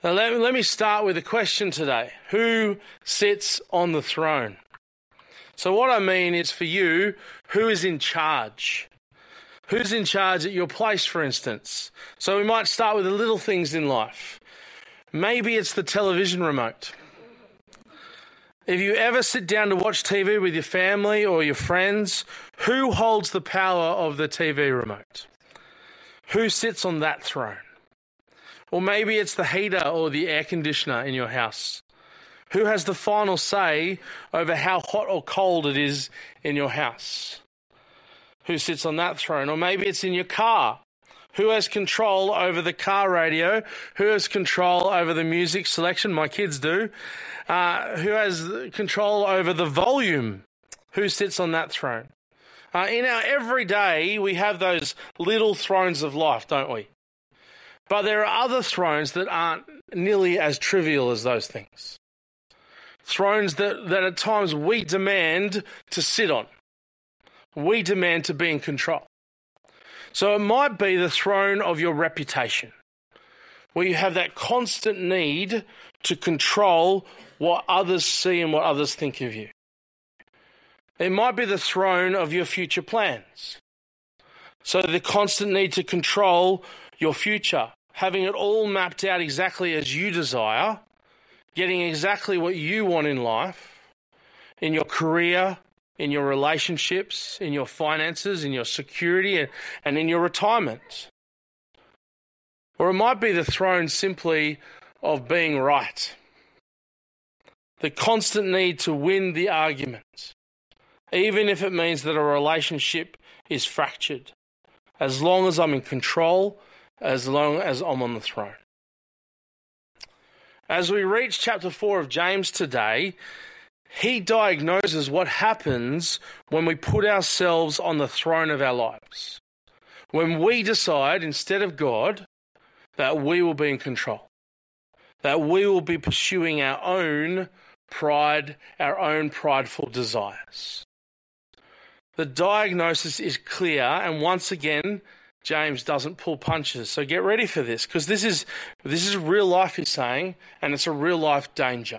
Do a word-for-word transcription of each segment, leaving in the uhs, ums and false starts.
Now let, let me start with a question today. Who sits on the throne? So what I mean is, for you, who is in charge? Who's in charge at your place, for instance? So we might start with the little things in life. Maybe it's the television remote. If you ever sit down to watch T V with your family or your friends, who holds the power of the T V remote? Who sits on that throne? Or maybe it's the heater or the air conditioner in your house. Who has the final say over how hot or cold it is in your house? Who sits on that throne? Or maybe it's in your car. Who has control over the car radio? Who has control over the music selection? My kids do. Uh, who has control over the volume? Who sits on that throne? Uh, in our everyday, we have those little thrones of life, don't we? But there are other thrones that aren't nearly as trivial as those things. Thrones that, that at times we demand to sit on. We demand to be in control. So it might be the throne of your reputation, where you have that constant need to control what others see and what others think of you. It might be the throne of your future plans. So the constant need to control your future, having it all mapped out exactly as you desire, getting exactly what you want in life, in your career, in your relationships, in your finances, in your security, and in your retirement. Or it might be the throne simply of being right. The constant need to win the argument, even if it means that a relationship is fractured. As long as I'm in control, as long as I'm on the throne. As we reach chapter four of James today, he diagnoses what happens when we put ourselves on the throne of our lives. When we decide, instead of God, that we will be in control. That we will be pursuing our own pride, our own prideful desires. The diagnosis is clear, and once again, James doesn't pull punches. So get ready for this, because this is this is real life, he's saying, and it's a real life danger.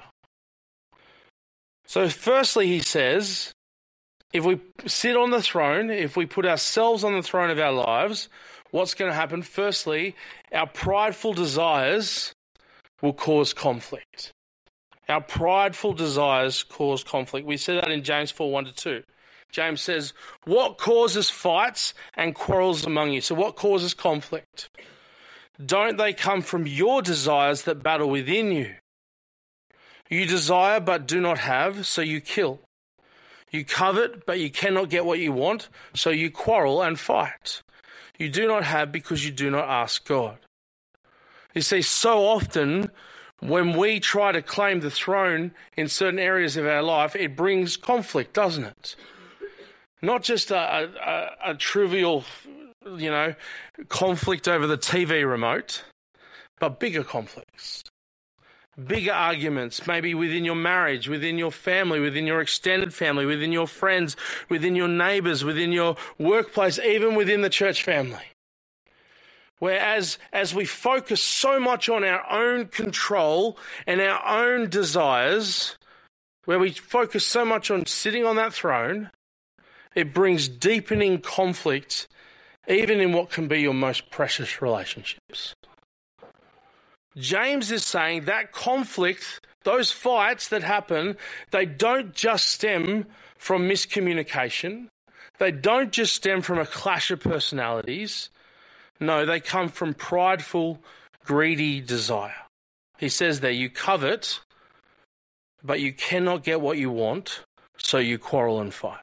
So firstly, he says, if we sit on the throne, if we put ourselves on the throne of our lives, what's going to happen? Firstly, our prideful desires will cause conflict. Our prideful desires cause conflict. We see that in James four, one to two. James says, what causes fights and quarrels among you? So what causes conflict? Don't they come from your desires that battle within you? You desire but do not have, so you kill. You covet but you cannot get what you want, so you quarrel and fight. You do not have because you do not ask God. You see, so often when we try to claim the throne in certain areas of our life, it brings conflict, doesn't it? Not just a, a, a trivial, you know, conflict over the T V remote, but bigger conflicts. Bigger arguments, maybe within your marriage, within your family, within your extended family, within your friends, within your neighbours, within your workplace, even within the church family. Whereas as we focus so much on our own control and our own desires, where we focus so much on sitting on that throne, it brings deepening conflict, even in what can be your most precious relationships. James is saying that conflict, those fights that happen, they don't just stem from miscommunication. They don't just stem from a clash of personalities. No, they come from prideful, greedy desire. He says there, you covet, but you cannot get what you want, so you quarrel and fight.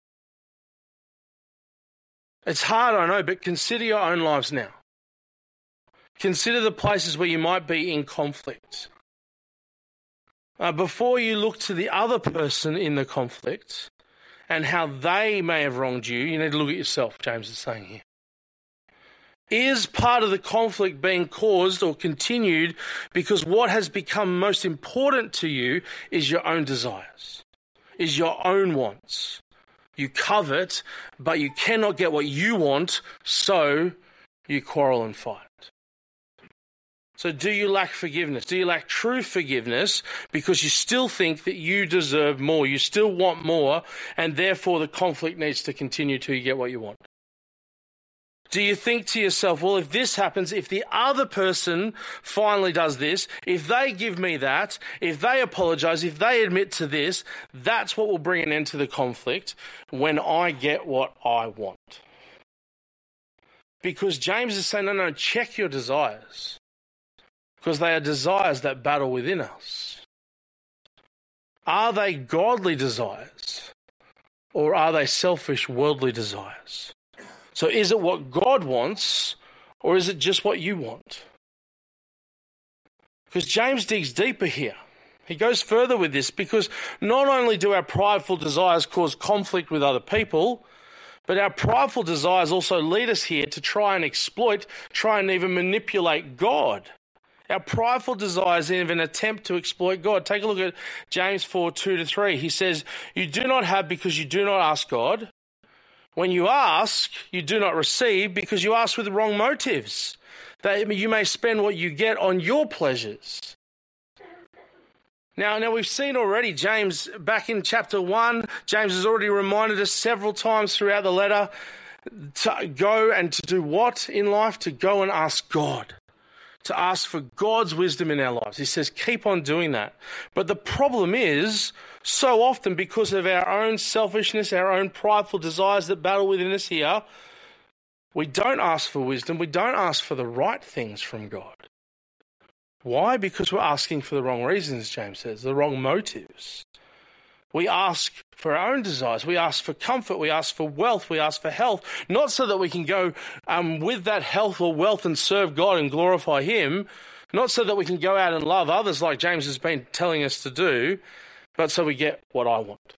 It's hard, I know, but consider your own lives now. Consider the places where you might be in conflict. Uh, before you look to the other person in the conflict and how they may have wronged you, you need to look at yourself, James is saying here. Is part of the conflict being caused or continued because what has become most important to you is your own desires, is your own wants? You covet, but you cannot get what you want, so you quarrel and fight. So do you lack forgiveness? Do you lack true forgiveness because you still think that you deserve more, you still want more, and therefore the conflict needs to continue till you get what you want? Do you think to yourself, well, if this happens, if the other person finally does this, if they give me that, if they apologize, if they admit to this, that's what will bring an end to the conflict when I get what I want? Because James is saying, no, no, check your desires. Because they are desires that battle within us. Are they godly desires? Or are they selfish, worldly desires? So is it what God wants, or is it just what you want? Because James digs deeper here. He goes further with this, because not only do our prideful desires cause conflict with other people, but our prideful desires also lead us here to try and exploit, try and even manipulate God. Our prideful desires even attempt to exploit God. Take a look at James four, two to three. He says, you do not have because you do not ask God. When you ask, you do not receive because you ask with the wrong motives, that you may spend what you get on your pleasures. Now, now we've seen already, James, back in chapter one, James has already reminded us several times throughout the letter to go and to do what in life? To go and ask God. To ask for God's wisdom in our lives. He says, keep on doing that. But the problem is, so often because of our own selfishness, our own prideful desires that battle within us here, we don't ask for wisdom. We don't ask for the right things from God. Why? Because we're asking for the wrong reasons, James says, the wrong motives. We ask for our own desires. We ask for comfort. We ask for wealth. We ask for health, not so that we can go um, with that health or wealth and serve God and glorify Him, not so that we can go out and love others like James has been telling us to do, but so we get what I want.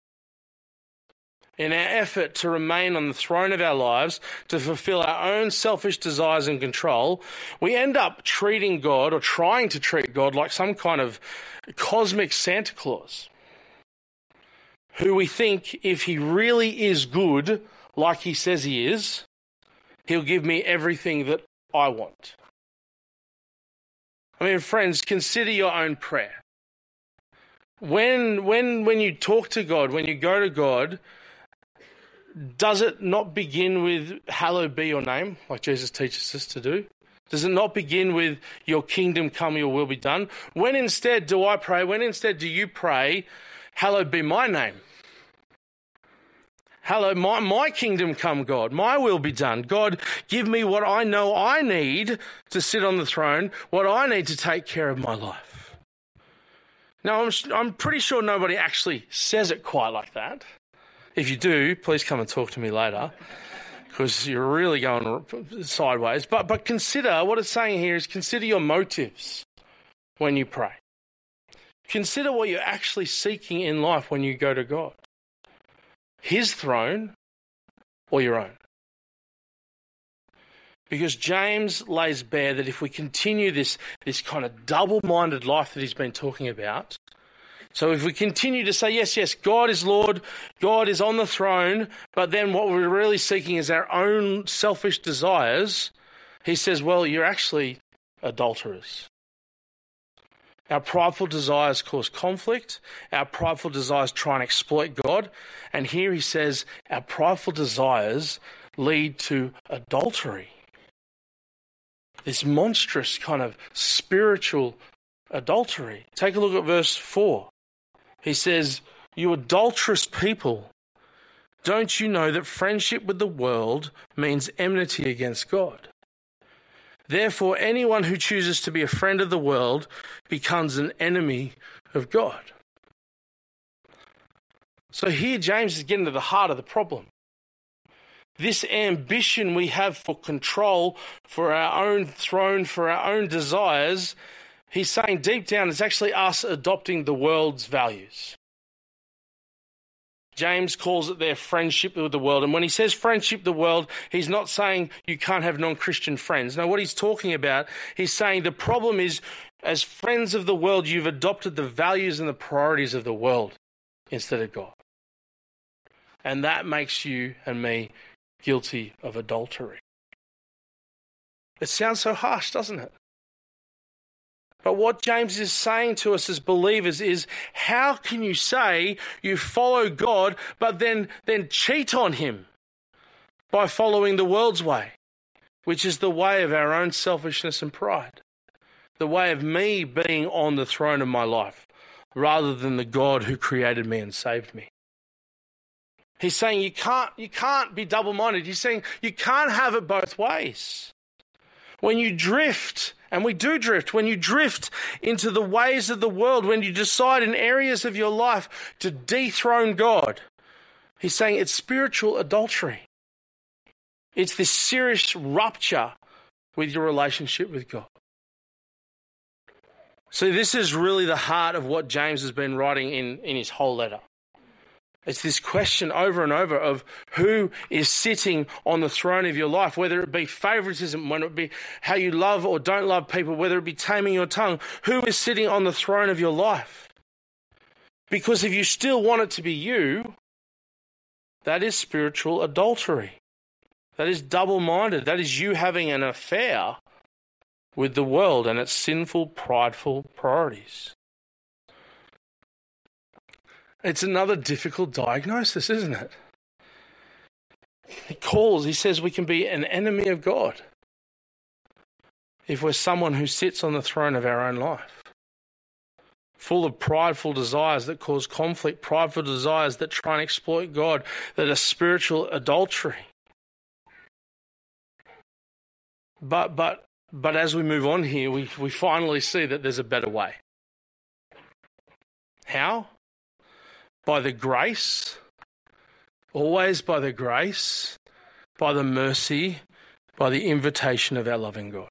In our effort to remain on the throne of our lives, to fulfill our own selfish desires and control, we end up treating God, or trying to treat God, like some kind of cosmic Santa Claus, who we think if he really is good, like he says he is, he'll give me everything that I want. I mean, friends, consider your own prayer. When, when, when you talk to God, when you go to God, does it not begin with, hallowed be your name, like Jesus teaches us to do? Does it not begin with, your kingdom come, your will be done? When instead do I pray, when instead do you pray, hallowed be my name? Hallowed, my, my kingdom come, God. My will be done. God, give me what I know I need to sit on the throne, what I need to take care of my life. Now, I'm, I'm pretty sure nobody actually says it quite like that. If you do, please come and talk to me later, because you're really going sideways. But, but consider, what it's saying here is consider your motives when you pray. Consider what you're actually seeking in life when you go to God. His throne or your own. Because James lays bare that if we continue this, this kind of double-minded life that he's been talking about, so if we continue to say, yes, yes, God is Lord, God is on the throne, but then what we're really seeking is our own selfish desires, he says, well, you're actually adulterers. Our prideful desires cause conflict. Our prideful desires try and exploit God. And here he says our prideful desires lead to adultery. This monstrous kind of spiritual adultery. Take a look at verse four. He says, you adulterous people, don't you know that friendship with the world means enmity against God? Therefore, anyone who chooses to be a friend of the world becomes an enemy of God. So here James is getting to the heart of the problem. This ambition we have for control, for our own throne, for our own desires, he's saying deep down it's actually us adopting the world's values. James calls it their friendship with the world. And when he says friendship with the world, he's not saying you can't have non-Christian friends. No, what he's talking about, he's saying the problem is, as friends of the world, you've adopted the values and the priorities of the world instead of God. And that makes you and me guilty of adultery. It sounds so harsh, doesn't it? But what James is saying to us as believers is, how can you say you follow God but then, then cheat on him by following the world's way, which is the way of our own selfishness and pride, the way of me being on the throne of my life rather than the God who created me and saved me. He's saying you can't, you can't be double-minded. He's saying you can't have it both ways. When you drift, and we do drift, when you drift into the ways of the world, when you decide in areas of your life to dethrone God, he's saying it's spiritual adultery. It's this serious rupture with your relationship with God. So this is really the heart of what James has been writing in, in his whole letter. It's this question over and over of who is sitting on the throne of your life, whether it be favoritism, whether it be how you love or don't love people, whether it be taming your tongue. Who is sitting on the throne of your life? Because if you still want it to be you, that is spiritual adultery. That is double-minded. That is you having an affair with the world and its sinful, prideful priorities. It's another difficult diagnosis, isn't it? He calls, he says we can be an enemy of God if we're someone who sits on the throne of our own life, full of prideful desires that cause conflict, prideful desires that try and exploit God, that are spiritual adultery. But but but as we move on here, we, we finally see that there's a better way. How? By the grace, always by the grace, by the mercy, by the invitation of our loving God.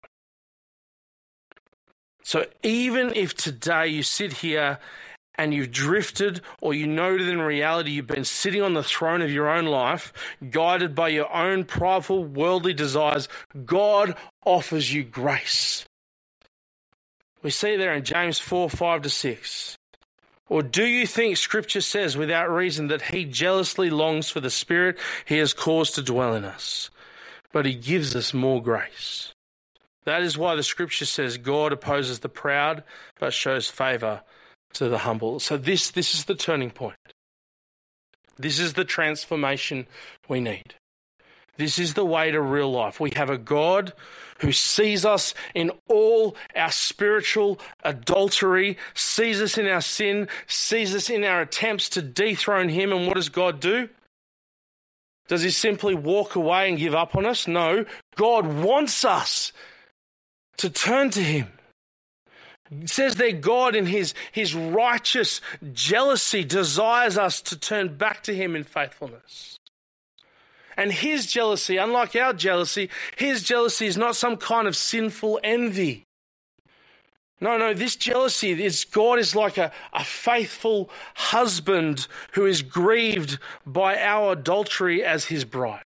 So even if today you sit here and you've drifted, or you know that in reality you've been sitting on the throne of your own life, guided by your own prideful worldly desires, God offers you grace. We see there in James four, five to six. Or do you think Scripture says without reason that he jealously longs for the Spirit he has caused to dwell in us, but he gives us more grace? That is why the Scripture says God opposes the proud but shows favour to the humble. So this, this is the turning point. This is the transformation we need. This is the way to real life. We have a God who sees us in all our spiritual adultery, sees us in our sin, sees us in our attempts to dethrone him. And what does God do? Does he simply walk away and give up on us? No, God wants us to turn to him. It says that God in his, his righteous jealousy desires us to turn back to him in faithfulness. And his jealousy, unlike our jealousy, his jealousy is not some kind of sinful envy. No, no, this jealousy is God is like a, a faithful husband who is grieved by our adultery as his bride.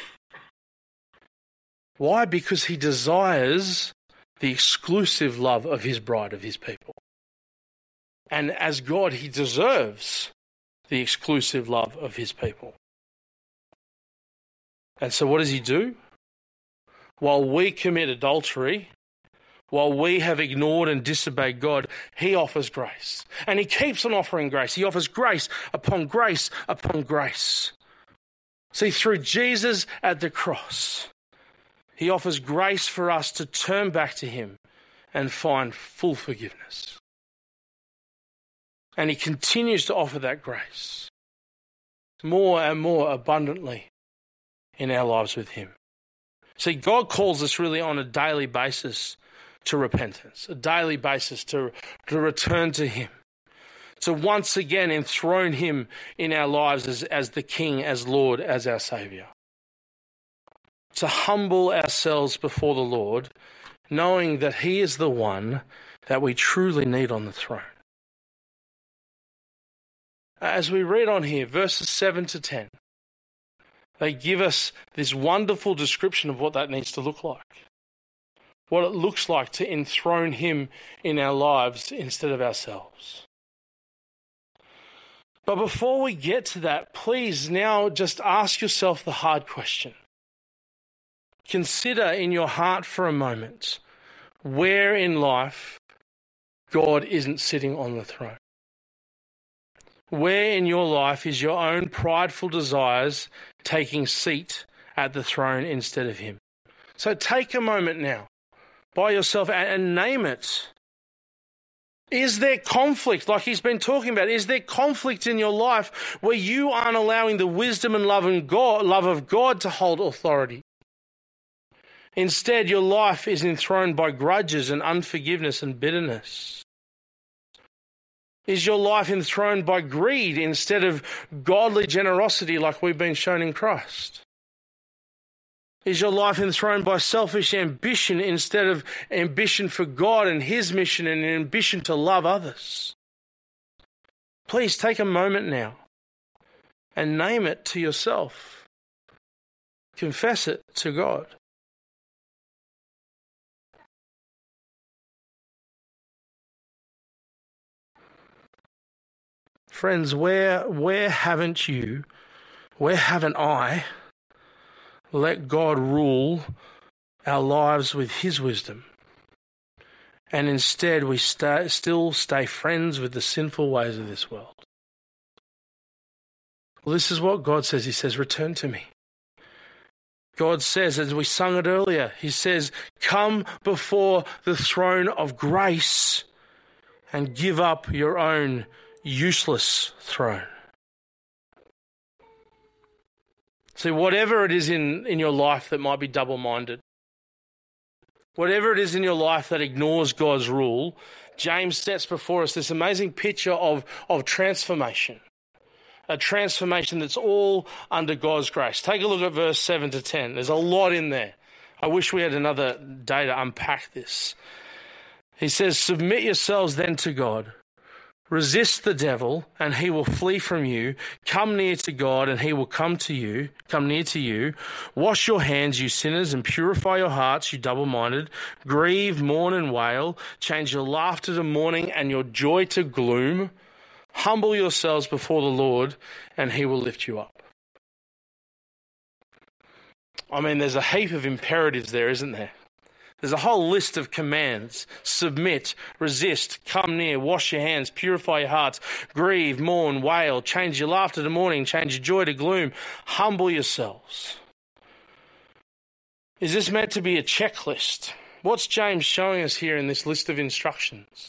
Why? Because he desires the exclusive love of his bride, of his people. And as God, he deserves the exclusive love of his people. And so what does he do? While we commit adultery, while we have ignored and disobeyed God, he offers grace. And he keeps on offering grace. He offers grace upon grace upon grace. See, through Jesus at the cross, he offers grace for us to turn back to him and find full forgiveness. And he continues to offer that grace more and more abundantly in our lives with him. See, God calls us really on a daily basis to repentance, a daily basis to, to return to him, to once again enthrone him in our lives as, as the King, as Lord, as our Saviour. To humble ourselves before the Lord, knowing that he is the one that we truly need on the throne. As we read on here, verses seven to ten, they give us this wonderful description of what that needs to look like. What it looks like to enthrone him in our lives instead of ourselves. But before we get to that, please now just ask yourself the hard question. Consider in your heart for a moment, where in life God isn't sitting on the throne? Where in your life is your own prideful desires taking seat at the throne instead of him? So take a moment now by yourself and name it. Is there conflict, like he's been talking about? Is there conflict in your life where you aren't allowing the wisdom and love, and God, love of God to hold authority? Instead, your life is enthroned by grudges and unforgiveness and bitterness. Is your life enthroned by greed instead of godly generosity like we've been shown in Christ? Is your life enthroned by selfish ambition instead of ambition for God and his mission and an ambition to love others? Please take a moment now and name it to yourself. Confess it to God. Friends, where, where haven't you, where haven't I let God rule our lives with his wisdom? And instead we stay, still stay friends with the sinful ways of this world. Well, this is what God says. He says, return to me. God says, as we sung it earlier, he says, come before the throne of grace and give up your own useless throne. See, whatever it is in, in your life that might be double-minded, whatever it is in your life that ignores God's rule, James sets before us this amazing picture of, of transformation, a transformation that's all under God's grace. Take a look at verse seven to ten. There's a lot in there. I wish we had another day to unpack this. He says, submit yourselves then to God. Resist the devil, and he will flee from you. Come near to God, and he will come to you, come near to you. Wash your hands, you sinners, and purify your hearts, you double-minded. Grieve, mourn, and wail. Change your laughter to mourning and your joy to gloom. Humble yourselves before the Lord, and he will lift you up. I mean, there's a heap of imperatives there, isn't there? There's a whole list of commands. Submit, resist, come near, wash your hands, purify your hearts, grieve, mourn, wail, change your laughter to mourning, change your joy to gloom, humble yourselves. Is this meant to be a checklist? What's James showing us here in this list of instructions?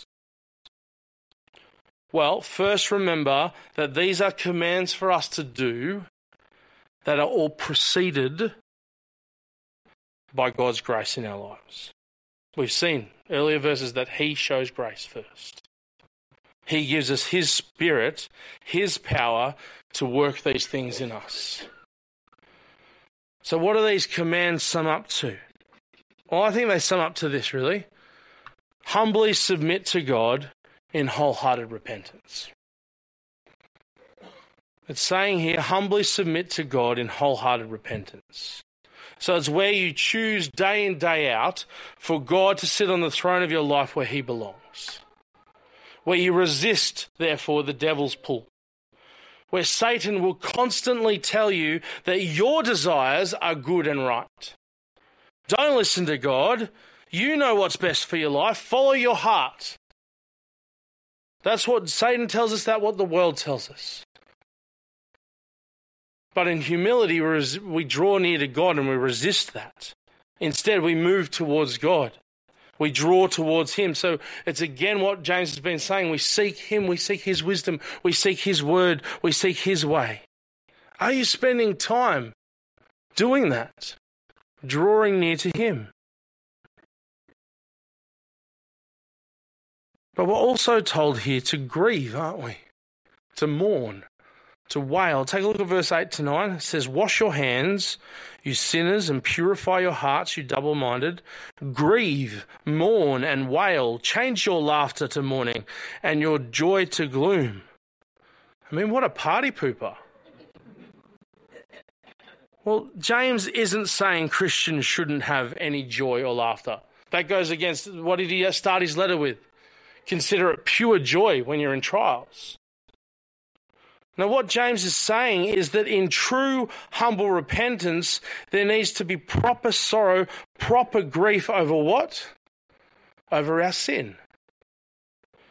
Well, first remember that these are commands for us to do that are all preceded by God's grace in our lives. We've seen earlier verses that he shows grace first. He gives us his spirit, his power to work these things in us. So what do these commands sum up to? Well, I think they sum up to this, really. Humbly submit to God in wholehearted repentance. It's saying here, humbly submit to God in wholehearted repentance. So it's where you choose day in, day out for God to sit on the throne of your life where he belongs. Where you resist, therefore, the devil's pull. Where Satan will constantly tell you that your desires are good and right. Don't listen to God. You know what's best for your life. Follow your heart. That's what Satan tells us, that's what the world tells us. But in humility, we draw near to God and we resist that. Instead, we move towards God. We draw towards him. So it's again what James has been saying. We seek him. We seek his wisdom. We seek his word. We seek his way. Are you spending time doing that? Drawing near to him? But we're also told here to grieve, aren't we? To mourn. To wail. Take a look at verse eight to nine. It says, wash your hands, you sinners, and purify your hearts, you double-minded. Grieve, mourn, and wail. Change your laughter to mourning and your joy to gloom. I mean, what a party pooper. Well, James isn't saying Christians shouldn't have any joy or laughter. That goes against, what did he start his letter with? Consider it pure joy when you're in trials. Now, what James is saying is that in true humble repentance, there needs to be proper sorrow, proper grief over what? Over our sin.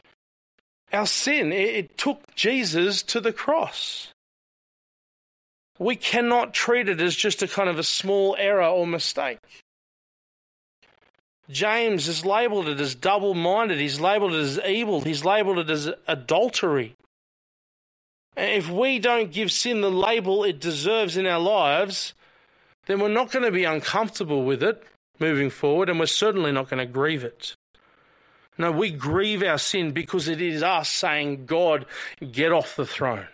our sin. It, it took Jesus to the cross. We cannot treat it as just a kind of a small error or mistake. James has labelled it as double-minded. He's labelled it as evil. He's labelled it as adultery. And if we don't give sin the label it deserves in our lives, then we're not going to be uncomfortable with it moving forward, and we're certainly not going to grieve it. No, we grieve our sin because it is us saying, God, get off the throne.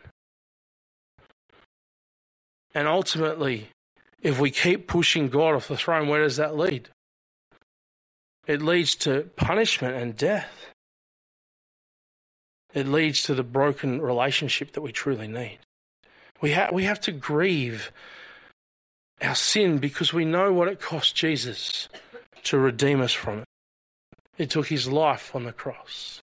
And ultimately, if we keep pushing God off the throne, where does that lead? It leads to punishment and death. It leads to the broken relationship that we truly need. We, ha- we have to grieve our sin because we know what it cost Jesus to redeem us from it. It took his life on the cross.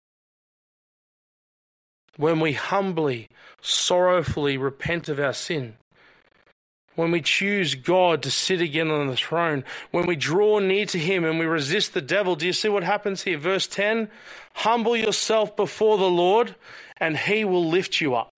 When we humbly, sorrowfully repent of our sin, when we choose God to sit again on the throne, when we draw near to him and we resist the devil, do you see what happens here? Verse ten, humble yourself before the Lord and he will lift you up.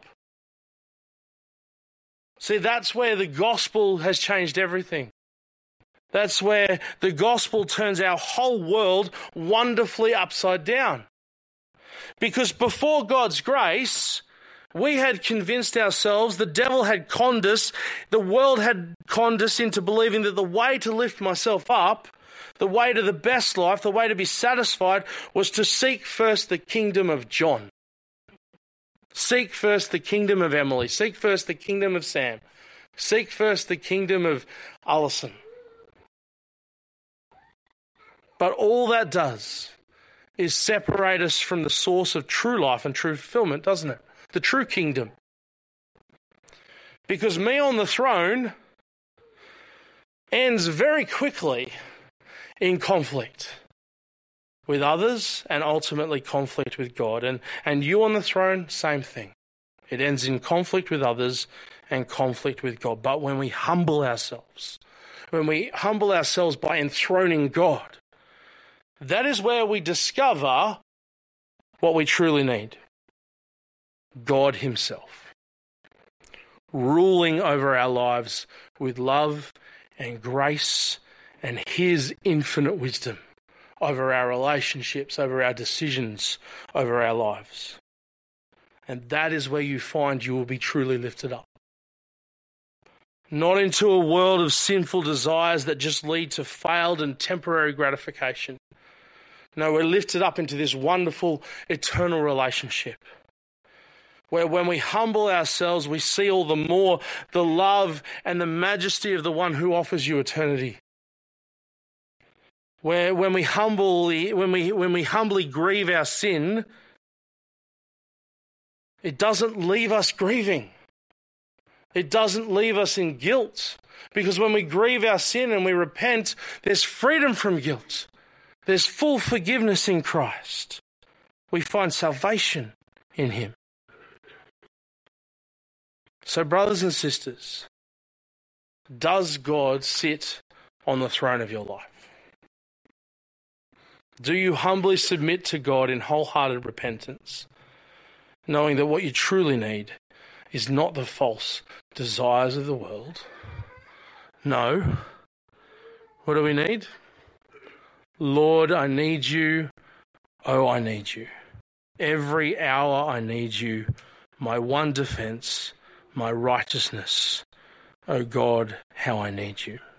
See, that's where the gospel has changed everything. That's where the gospel turns our whole world wonderfully upside down. Because before God's grace, we had convinced ourselves, the devil had conned us, the world had conned us into believing that the way to lift myself up, the way to the best life, the way to be satisfied, was to seek first the kingdom of John. Seek first the kingdom of Emily. Seek first the kingdom of Sam. Seek first the kingdom of Alison. But all that does is separate us from the source of true life and true fulfillment, doesn't it? The true kingdom. Because me on the throne ends very quickly in conflict with others and ultimately conflict with God. And, and you on the throne, same thing. It ends in conflict with others and conflict with God. But when we humble ourselves, when we humble ourselves by enthroning God, that is where we discover what we truly need. God himself, ruling over our lives with love and grace and his infinite wisdom over our relationships, over our decisions, over our lives. And that is where you find you will be truly lifted up. Not into a world of sinful desires that just lead to failed and temporary gratification. No, we're lifted up into this wonderful eternal relationship where when we humble ourselves, we see all the more the love and the majesty of the one who offers you eternity. Where when we humbly, when we when we humbly grieve our sin, it doesn't leave us grieving. It doesn't leave us in guilt. Because when we grieve our sin and we repent, there's freedom from guilt. There's full forgiveness in Christ. We find salvation in him. So, brothers and sisters, does God sit on the throne of your life? Do you humbly submit to God in wholehearted repentance, knowing that what you truly need is not the false desires of the world? No. What do we need? Lord, I need you. Oh, I need you. Every hour I need you. My one defense, my righteousness. Oh God, how I need you.